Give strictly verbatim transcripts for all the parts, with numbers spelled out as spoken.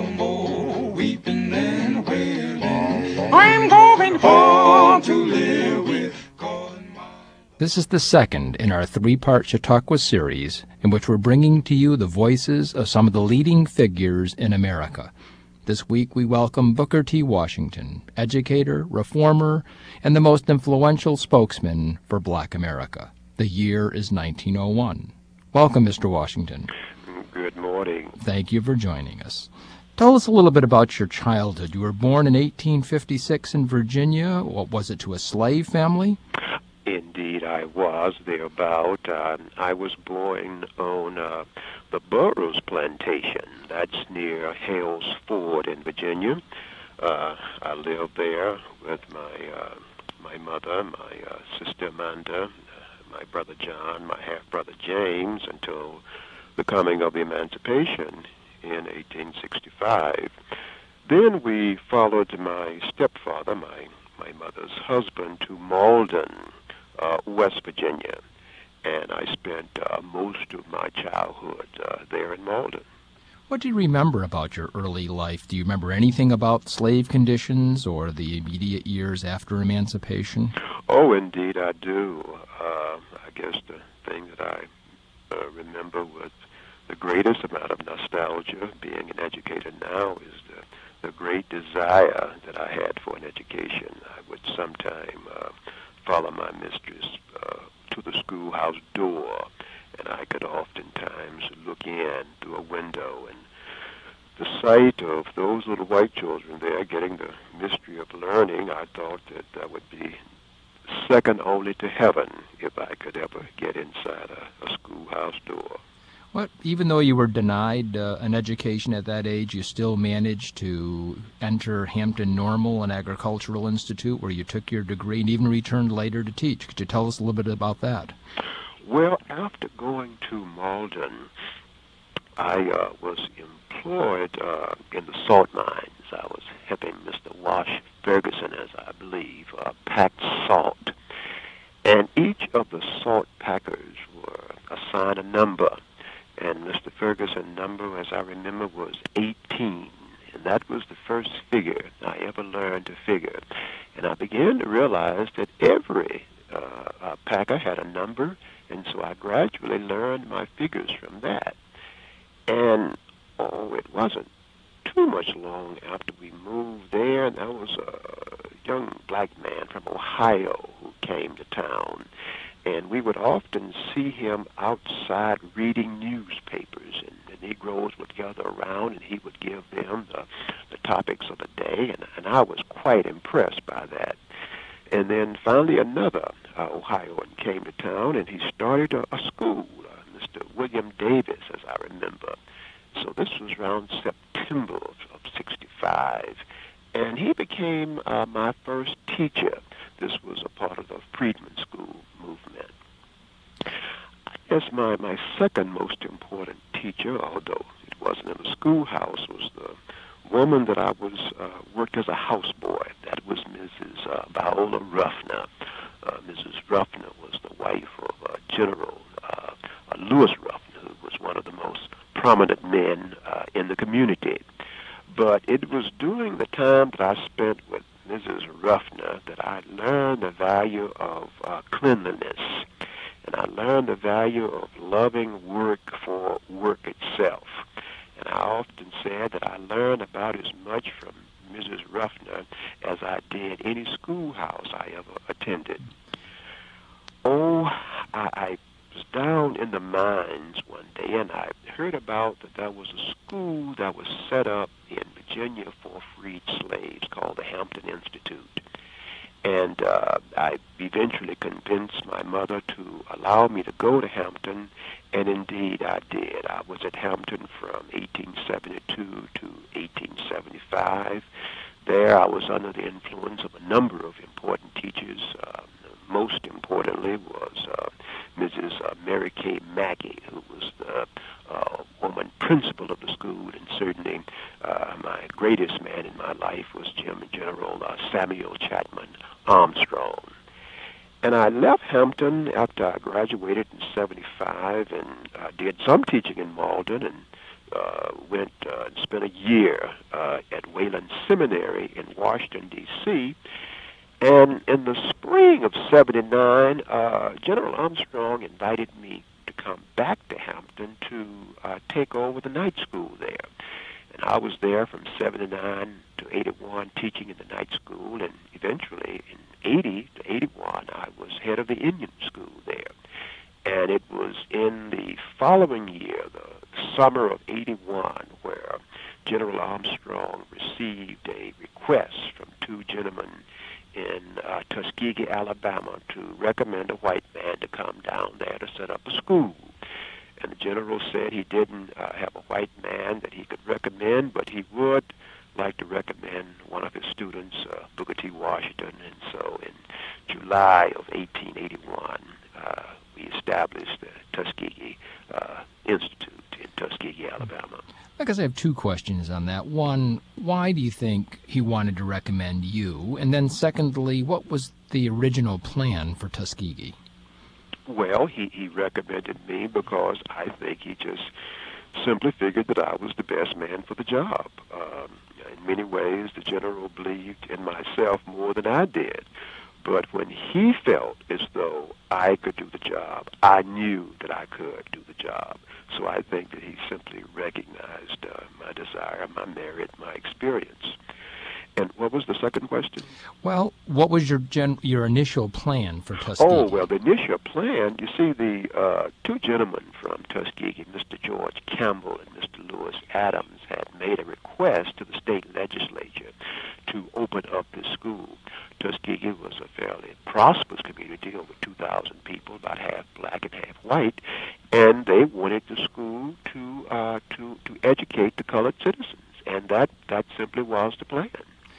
no more weeping and wailing. I'm going home to live with God. This is the second in our three-part Chautauqua series in which we're bringing to you the voices of some of the leading figures in America. This week we welcome Booker T. Washington, educator, reformer, and the most influential spokesman for Black America. The year is nineteen oh one. Welcome, Mister Washington. Good morning. Thank you for joining us. Tell us a little bit about your childhood. You were born in eighteen fifty-six in Virginia. What was it, to a slave family? Indeed, I was thereabout. Uh, I was born on uh, the Burroughs Plantation. That's near Hales Ford in Virginia. Uh, I lived there with my uh, my mother, my uh, sister Amanda, uh, my brother John, my half-brother James, until the coming of emancipation in eighteen sixty-five. Then we followed my stepfather, my, my mother's husband, to Malden, Uh, West Virginia, and I spent uh, most of my childhood uh, there in Malden. What do you remember about your early life? Do you remember anything about slave conditions or the immediate years after emancipation? Oh, indeed I do. Uh, I guess the thing that I uh, remember with the greatest amount of nostalgia, being an educator now, is the, the great desire that I had for an education. I would sometime uh, follow my mistress uh, to the schoolhouse door, and I could oftentimes look in through a window, and the sight of those little white children there getting the mystery of learning, I thought that that would be second only to heaven if I could ever get inside a, a schoolhouse door. What, even though you were denied uh, an education at that age, you still managed to enter Hampton Normal, an agricultural institute, where you took your degree and even returned later to teach. Could you tell us a little bit about that? Well, after going to Malden, I uh, was employed uh, in the salt mines. I was helping Mister Wash Ferguson, as I believe, uh, pack salt. And each of the salt packers were assigned a number. And Mister Ferguson's number, as I remember, was eighteen. And that was the first figure I ever learned to figure. And I began to realize that every uh, uh, packer had a number, and so I gradually learned my figures from that. And, oh, it wasn't too much long after we moved there, and there was a young black man from Ohio who came to town. And we would often see him outside reading newspapers, and the Negroes would gather around, and he would give them the, the topics of the day, and, and I was quite impressed by that. And then finally another uh, Ohioan came to town, and he started a, a school, uh, Mister William Davis, as I remember. So this was around September of, of sixty-five, and he became uh, my first teacher. This was a part of the Freedman School movement. I guess my, my second most important teacher, although it wasn't in the schoolhouse, was the woman that I was uh, worked as a houseboy. That was Missus Uh, Viola Ruffner. Uh, Missus Ruffner was the wife of uh, General uh, uh, Lewis Ruffner, who was one of the most prominent men uh, in the community. But it was during the time that I spent with Missus Ruffner that I learned the value of uh, cleanliness, and I learned the value of loving work for work itself. And I often said that I learned about as much from Missus Ruffner as I did any schoolhouse I ever attended. Oh, I, I was down in the mines one day, and I heard about that there was a school that was set up in Virginia for freed slaves called the Hampton Institute. And uh, I eventually convinced my mother to allow me to go to Hampton, and indeed I did. I was at Hampton from eighteen seventy-two to eighteen seventy-five. There I was under the influence of a number of important teachers. Uh, most importantly was uh, Missus Uh, Mary Kay Mackey, who was the uh, woman principal of the school, and certainly uh, my greatest man in my life was Jim General uh, Samuel Chapman Armstrong. And I left Hampton after I graduated in seventy-five and uh, did some teaching in Malden, and uh, went uh, and spent a year uh, at Wayland Seminary in Washington, D C, and in the spring of seventy-nine, uh, General Armstrong invited me to come back to Hampton to uh, take over the night school there. And I was there from seventy-nine to eighty-one teaching in the night school, and eventually in eighty to eighty-one I was head of the Indian school there. And it was in the following year, the summer of eighty-one, where General Armstrong received a request from two gentlemen in uh, Tuskegee, Alabama, to recommend a white man to come down there to set up a school. And the general said he didn't uh, have a white man that he could recommend, but he would like to recommend one of his students, uh, Booker T. Washington. And so in July of eighteen eighty-one, uh, we established the Tuskegee uh, Institute in Tuskegee, Alabama. I guess I have two questions on that. One, why do you think he wanted to recommend you? And then secondly, what was the original plan for Tuskegee? Well, he, he recommended me because I think he just simply figured that I was the best man for the job. Um, in many ways, the general believed in myself more than I did. But when he felt as though I could do the job, I knew that I could do the job. So I think that he simply recognized uh, my desire, my merit, my experience. And what was the second question? Well, what was your gen- your initial plan for Tuskegee? Oh, well, the initial plan, you see, the uh, two gentlemen from Tuskegee, Mister George Campbell and Mister Lewis Adams, had made a request to the state legislature to open up this school. Tuskegee was a fairly prosperous community, over two thousand people, about half black and half white, and they wanted the school to uh, to to educate the colored citizens, and that, that simply was the plan.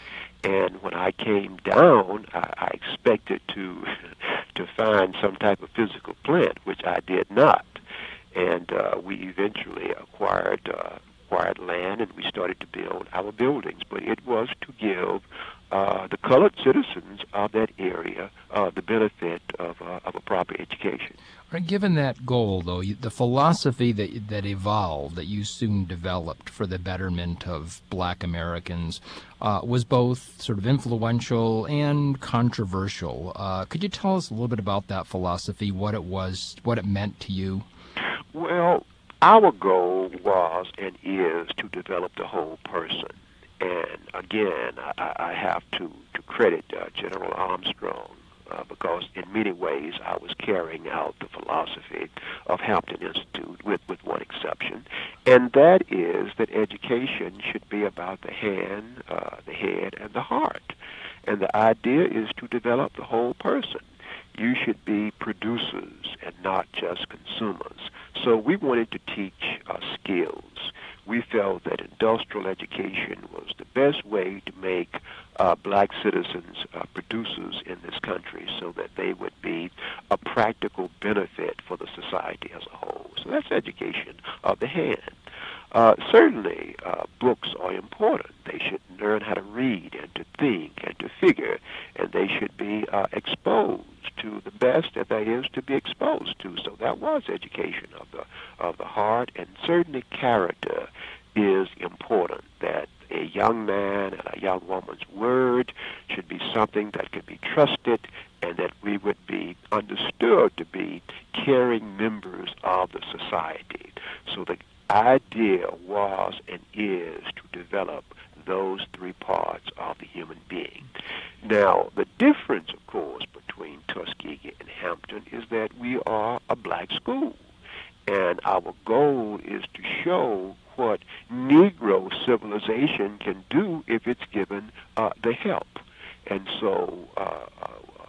And when I came down, I, I expected to to find some type of physical plant, which I did not. And uh, we eventually acquired uh, acquired land, and we started to build our buildings. But it was to give uh, the colored citizens of that area uh, the benefit of, uh, of a proper education. Right, given that goal, though, you, the philosophy that that evolved, that you soon developed for the betterment of black Americans, uh, was both sort of influential and controversial. Uh, could you tell us a little bit about that philosophy, what it was, what it meant to you? Well, our goal was and is to develop the whole person. And again, I, I have to, to credit uh, General Armstrong, uh, because in many ways I was carrying out the philosophy of Hampton Institute with, with one exception, and that is that education should be about the hand, uh, the head, and the heart. And the idea is to develop the whole person. You should be producers and not just consumers. So we wanted to teach uh, skills. We felt that industrial education was the best way to make uh, black citizens uh, producers in this country so that they would be a practical benefit for the society as a whole. So that's education of the hand. Uh, certainly, uh, books are important. They should learn how to read and to think and to figure, and they should be uh, exposed to the best that there is to be exposed to. So that was education of the of the heart, and certainly character is important. That a young man and a young woman's word should be something that could be trusted, and that we would be understood to be caring members of the society. So the idea was and is to develop those three parts of the human being. Now, the difference, of course, between Tuskegee and Hampton is that we are a black school, and our goal is to show what Negro civilization can do if it's given uh, the help. And so uh, uh,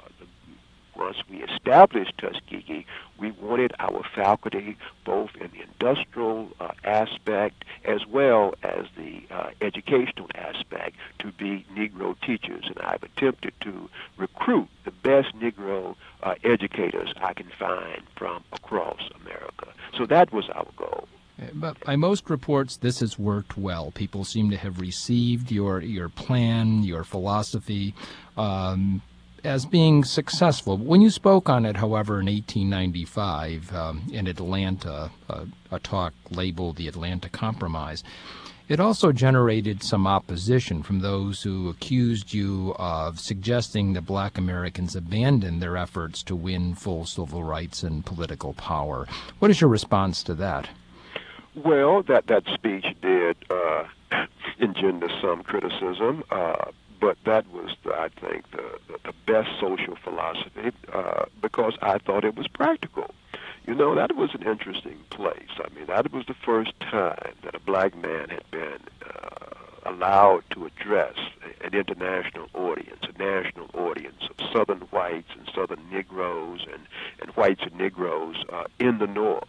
once we established Tuskegee, we wanted our faculty, both in the industrial uh, aspect as well as the uh, educational aspect, to be Negro teachers. And I've attempted to recruit the best Negro uh, educators I can find from across America. So that was our goal. But by most reports, this has worked well. People seem to have received your your plan, your philosophy. Um, as being successful. When you spoke on it, however, in eighteen ninety-five um, in Atlanta, uh, a talk labeled the Atlanta Compromise, it also generated some opposition from those who accused you of suggesting that black Americans abandon their efforts to win full civil rights and political power. What is your response to that? Well, that, that speech did uh, engender some criticism, uh, but that was, I think, the, the, the best social philosophy uh, because I thought it was practical. You know, that was an interesting place. I mean, that was the first time that a black man had been uh, allowed to address an international audience, a national audience of Southern whites and Southern Negroes and, and whites and Negroes uh, in the North.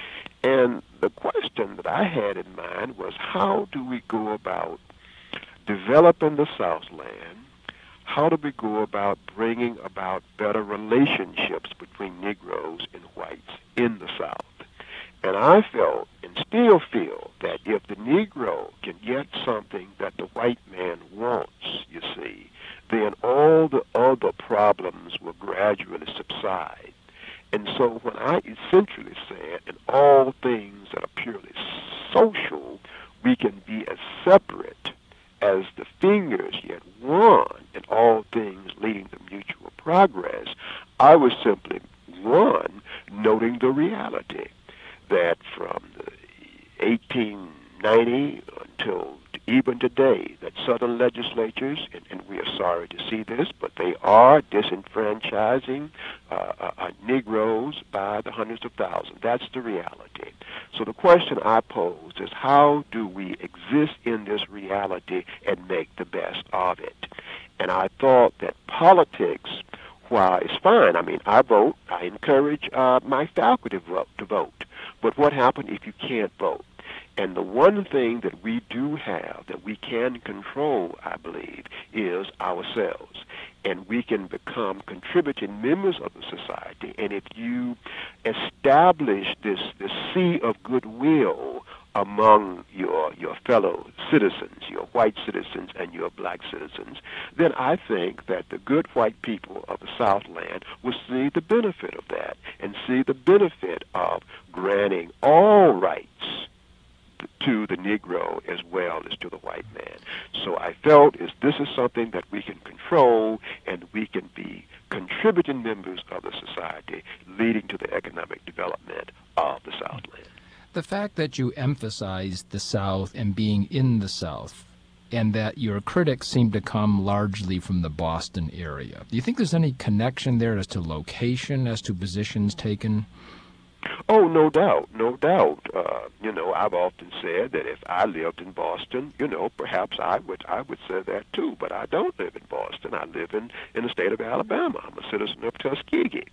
And the question that I had in mind was, how do we go about developing the Southland? How do we go about bringing about better relationships between Negroes and whites in the South? And I felt and still feel that if the Negro can get something that the white man wants, you see, then all the other problems will gradually subside. And so when I essentially said, in all things that are purely social, we can be as separate as the fingers yet one in all things leading to mutual progress, I was simply, one, noting the reality that from the eighteen ninety until even today, that Southern legislatures, and, and we are sorry to see this, but they are disenfranchising uh, uh, Negroes by the hundreds of thousands. That's the reality. So the question I pose is, how do we exist in this reality and make the best of it? And I thought that politics, while it's fine, I mean, I vote, I encourage uh, my faculty vote, to vote, but what happens if you can't vote? And the one thing that we do have that we can control, I believe, is ourselves. And we can become contributing members of the society. And if you establish this, this sea of goodwill among your your fellow citizens, your white citizens and your black citizens, then I think that the good white people of the Southland will see the benefit of that and see the benefit of granting all rights to the Negro as well as to the white man. So I felt is this is something that we can control and we can be contributing members of the society leading to the economic development of the Southland. The fact that you emphasized the South and being in the South, and that your critics seem to come largely from the Boston area, do you think there's any connection there as to location, as to positions taken? Oh, no doubt, no doubt. Uh, you know, I've often said that if I lived in Boston, you know, perhaps I would I would say that too. But I don't live in Boston. I live in, in the state of Alabama. I'm a citizen of Tuskegee.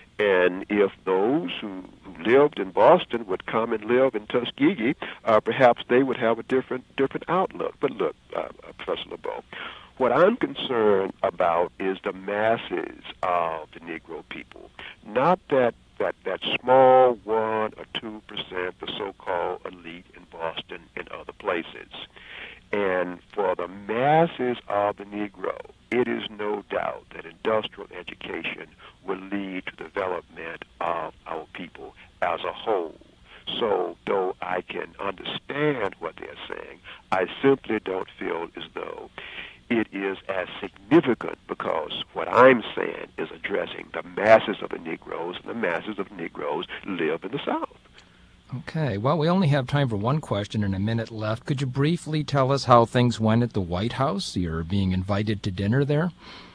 And if those who, who lived in Boston would come and live in Tuskegee, uh, perhaps they would have a different different outlook. But look, uh, Professor LeBeau, what I'm concerned about is the masses of the Negro people, not that that, that small one or two percent, the so-called elite in Boston and other places. And for the masses of the Negro, it is no doubt that industrial education will lead to the development of our people as a whole. So though I can understand what they're saying, I simply don't feel as though it is as significant, because what I'm saying is addressing the masses of the Negroes, and the masses of Negroes live in the South. Okay. Well, we only have time for one question and a minute left. Could you briefly tell us how things went at the White House? You're being invited to dinner there?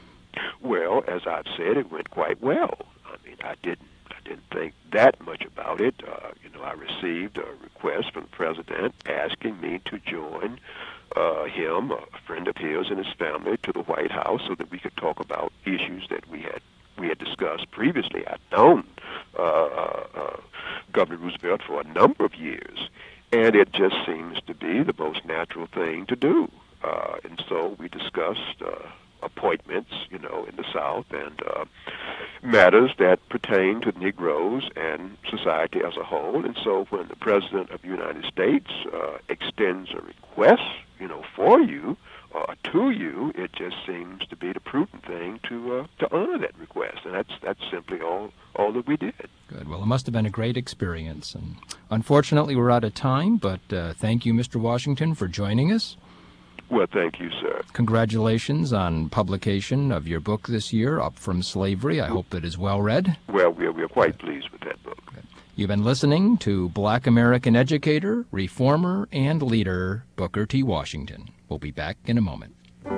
Well, as I've said, it went quite well. I mean, I didn't I didn't think that much about it. Uh, you know, I received a request from the president asking me to join uh, him, a friend of his and his family, to the White House so that we could talk about issues that we had we had discussed previously. I'd known uh, uh, Governor Roosevelt for a number of years, and it just seems to be the most natural thing to do. Uh, and so we discussed uh, appointments, you know, in the South, and uh, matters that pertain to Negroes and society as a whole. And so when the President of the United States uh, extends a request, you know, for you, uh, a to you, it just seems to be the prudent thing to uh, to honor that request, and that's that's simply all all that we did. Good. Well, it must have been a great experience, and unfortunately, we're out of time. But uh, thank you, Mister Washington, for joining us. Well, thank you, sir. Congratulations on publication of your book this year, Up From Slavery. I hope it is well read. Well, we're we're quite pleased with that book. You've been listening to Black American educator, reformer, and leader Booker T. Washington. We'll be back in a moment.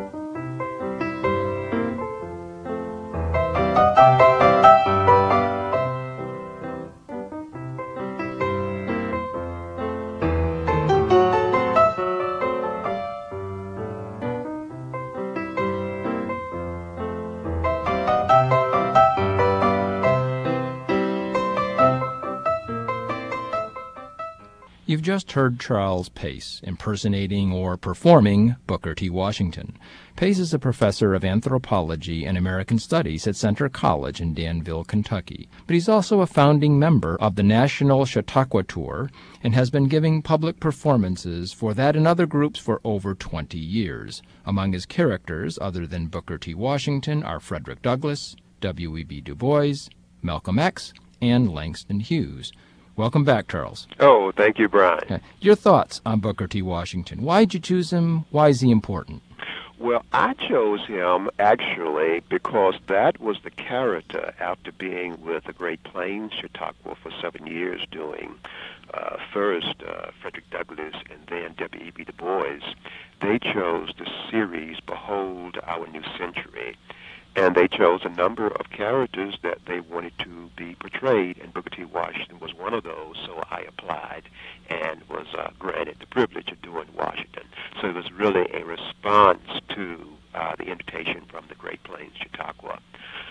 You've just heard Charles Pace impersonating or performing Booker T. Washington. Pace is a professor of anthropology and American studies at Centre College in Danville, Kentucky. But he's also a founding member of the National Chautauqua Tour and has been giving public performances for that and other groups for over twenty years. Among his characters, other than Booker T. Washington, are Frederick Douglass, W E B Du Bois, Malcolm X, and Langston Hughes. Welcome back, Charles. Oh, thank you, Brian. Okay. Your thoughts on Booker T. Washington. Why did you choose him? Why is he important? Well, I chose him actually because that was the character after being with the Great Plains Chautauqua for seven years doing uh, first uh, Frederick Douglass and then W E B Du Bois. They chose the series Behold Our New Century. And they chose a number of characters that they wanted to be portrayed, and Booker T. Washington was one of those, so I applied and was uh, granted the privilege of doing Washington. So it was really a response to uh, the invitation from the Great Plains Chautauqua.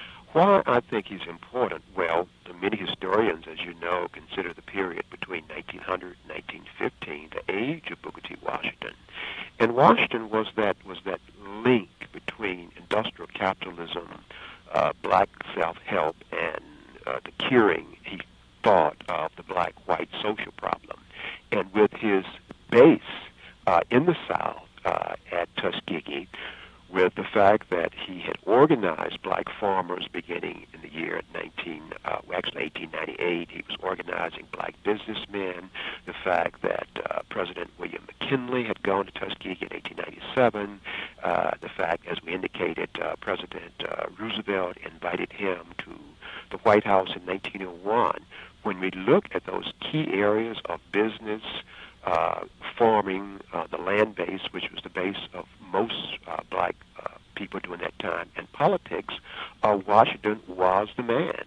Why I think he's important? Well, many historians, as you know, consider the period between nineteen hundred and nineteen fifteen the age of Booker T. Washington. And Washington was that was that link between industrial capitalism, uh, black self-help, and uh, the curing, he thought, of the black-white social problem. And with his base uh, in the South uh, at Tuskegee, with the fact that he had organized black farmers beginning in the year nineteen, uh, actually eighteen ninety-eight, he was organizing black businessmen, the fact that uh, President William McKinley had gone to Tuskegee in eighteen ninety-seven, uh, the fact, as we indicated, uh, President uh, Roosevelt invited him to the White House in nineteen oh one. When we look at those key areas of business, uh, farming, uh, the land base, which was the base of most uh, black uh, people during that time, and politics, uh, Washington was the man.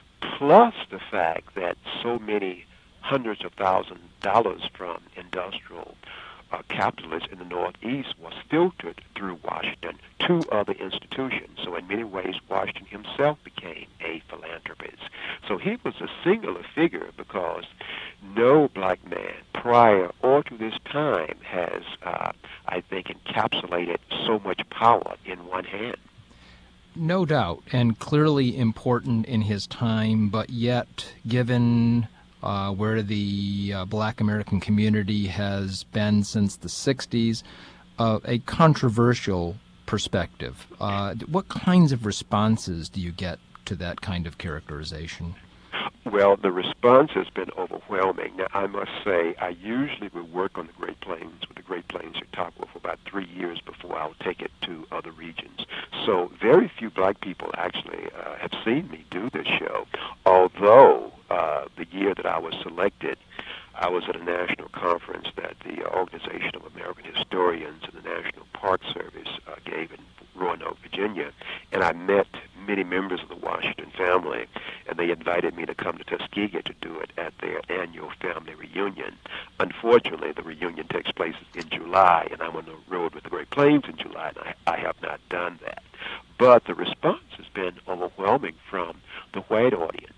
Plus the fact that so many hundreds of thousands of dollars from industrial uh, capitalists in the Northeast was filtered through Washington to other institutions. So in many ways, Washington himself became a philanthropist. So he was a singular figure because no black man prior or to this time has, uh, I think, encapsulated so much power in one hand. No doubt, and clearly important in his time, but yet, given uh, where the uh, black American community has been since the sixties, uh, a controversial perspective. Uh, what kinds of responses do you get to that kind of characterization? Well, the response has been overwhelming. Now, I must say, I usually would work on the Great Plains with the Great Plains Chautauqua for about three years before I would take it to other regions. So very few black people actually uh, have seen me do this show, although uh, the year that I was selected, I was at a national conference that the Organization of American Historians and the National Park Service uh, gave in Roanoke, Virginia, and I met many members of the Washington family, and they invited me to come to Tuskegee to do it at their annual family reunion. Unfortunately, the reunion takes place in July, and I'm on the road with the Great Plains in July, and I, I have not done that. But the response has been overwhelming from the white audience.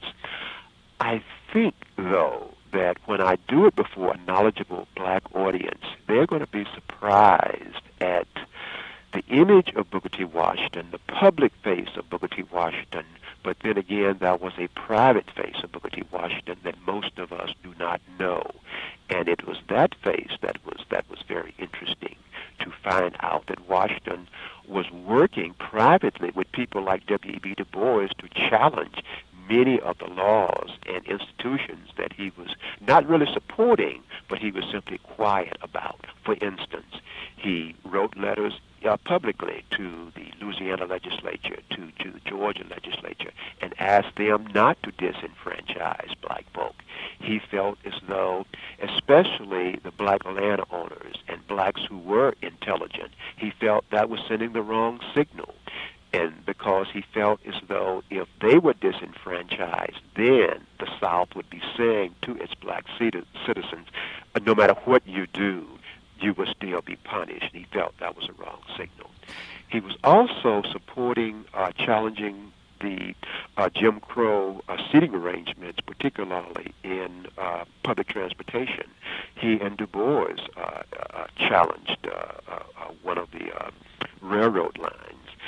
I think, though, that when I do it before a knowledgeable black audience, they're going to be surprised at the image of Booker T. Washington, the public face of Booker T. Washington, but then again, that was a private face of Booker T. Washington that most of us do not know. And it was that face that was that was very interesting to find out that Washington was working privately with people like W E B Du Bois to challenge many of the laws and institutions that he was not really supporting, but he was simply quiet about. For instance, he wrote letters uh, publicly to the Louisiana legislature, to, to the Georgia legislature, and asked them not to disenfranchise black folk. He felt as though, especially the black landowners and blacks who were intelligent, he felt that was sending the wrong signal. And because he felt as though if they were disenfranchised, then the South would be saying to its black citizens, no matter what you do, you will still be punished. He felt that was a wrong signal. He was also supporting, uh, challenging the uh, Jim Crow uh, seating arrangements, particularly in uh, public transportation. He and Du Bois uh, uh, challenged uh, uh, one of the uh, railroad lines.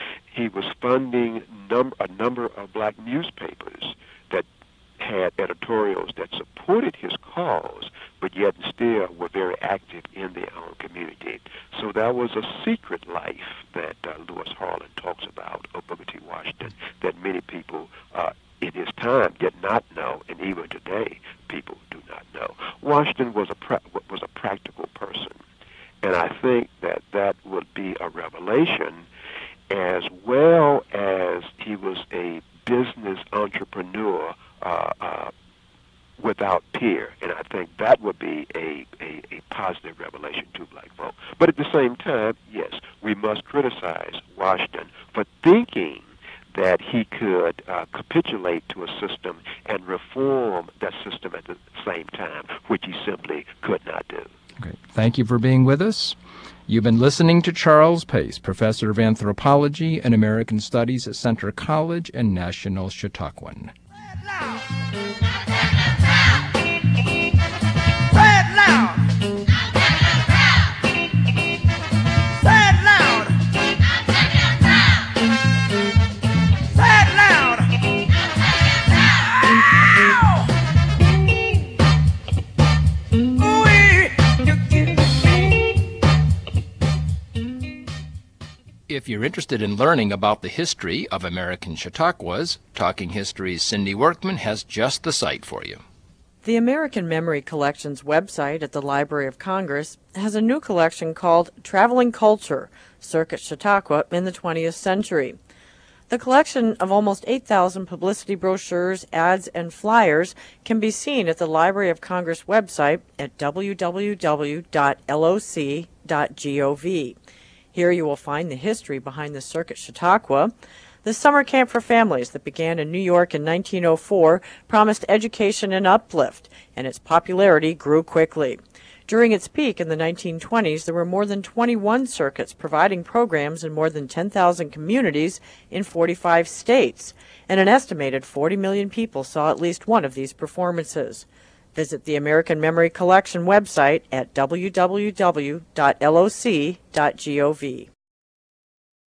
He was funding num- a number of black newspapers that had editorials that supported his cause, but yet still were very active in their own community. So that was a secret life that uh, Lewis Harlan talks about of Booker T. Washington that many people uh, in his time did not know, and even today people do not know. Washington was a pra- was a practical person, and I think that that would be a revelation, as well as he was a business entrepreneur uh, uh, without peer. And I think that would be a, a, a positive revelation to black folk. But at the same time, yes, we must criticize Washington for thinking that he could uh, capitulate to a system and reform that system at the same time, which he simply could not do. Okay. Thank you for being with us. You've been listening to Charles Pace, Professor of Anthropology and American Studies at Centre College and National Chautauquan. If you're interested in learning about the history of American Chautauquas, Talking History's Cindy Workman has just the site for you. The American Memory Collection's website at the Library of Congress has a new collection called Traveling Culture, Circuit Chautauqua in the twentieth Century. The collection of almost eight thousand publicity brochures, ads, and flyers can be seen at the Library of Congress website at w w w dot l o c dot gov. Here you will find the history behind the Circuit Chautauqua. The summer camp for families that began in New York in nineteen oh four promised education and uplift, and its popularity grew quickly. During its peak in the nineteen twenties, there were more than twenty-one circuits providing programs in more than ten thousand communities in forty-five states, and an estimated forty million people saw at least one of these performances. Visit the American Memory Collection website at w w w dot l o c dot gov.